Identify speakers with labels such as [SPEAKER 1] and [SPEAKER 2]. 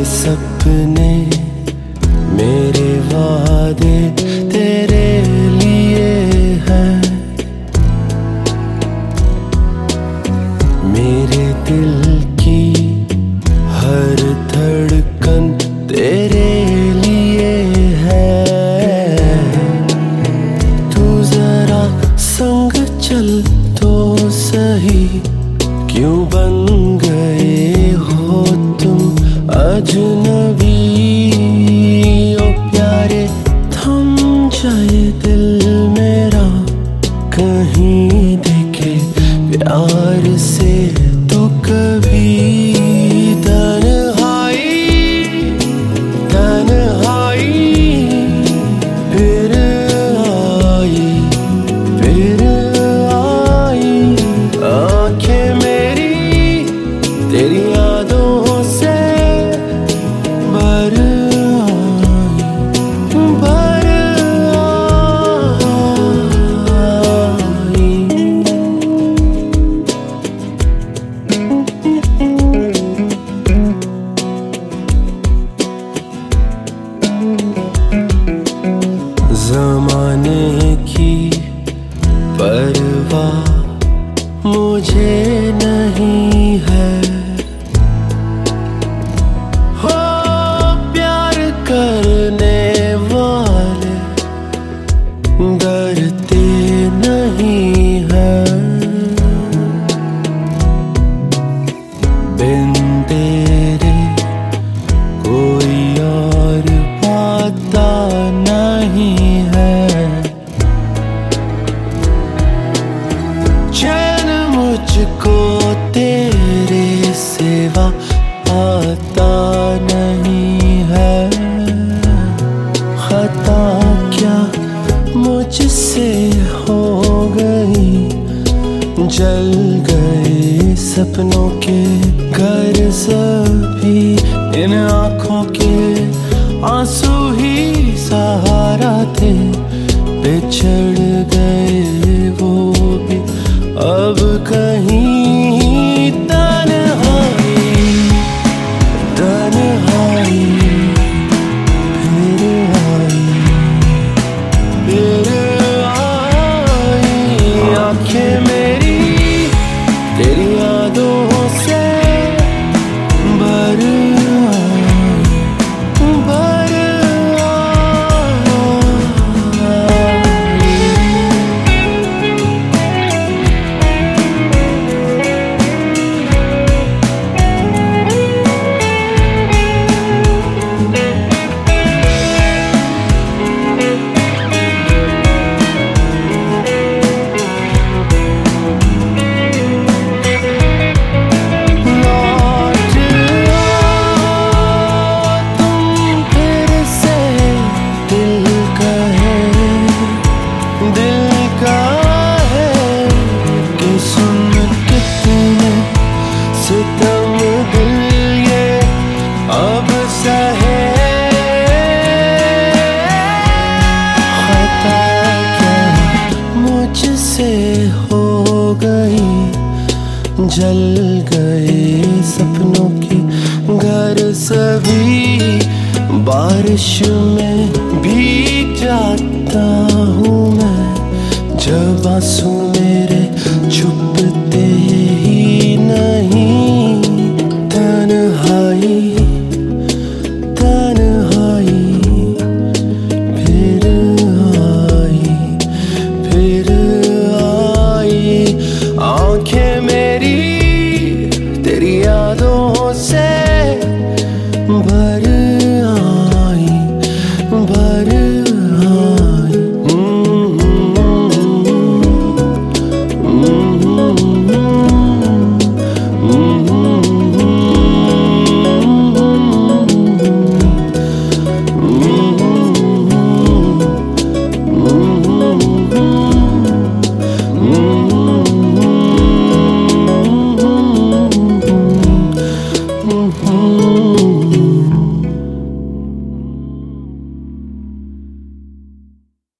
[SPEAKER 1] सपने मेरे वादे तेरे लिए हैं। मेरे दिल की हर धड़कन तेरे लिए है। तू जरा संग चल तो सही, क्यों बन गए हो तुम अजनबी। ओ प्यारे थम जाए दिल मेरा, कहीं देखे प्यार से तो कभी। तेरी यादों से भर आई। ज़माने की परवाह मुझे नहीं है। करने वाले डरते नहीं हैं। बिन तेरे कोई और पाता नहीं है। चैन मुझको तेरे सिवा आता नहीं है। खता क्या मुझसे हो गई, जल गए सपनों के घर सभी। इन आँखों के आंसू ही सहारा थे, बिछड़ गए वो भी अब कहीं। तेरी यादों से भर सितम दिल ये अब सहे। खता क्या मुझसे हो गई, जल गए सपनों के घर सभी। बारिश में भीग जाता हूँ मैं जब आंसू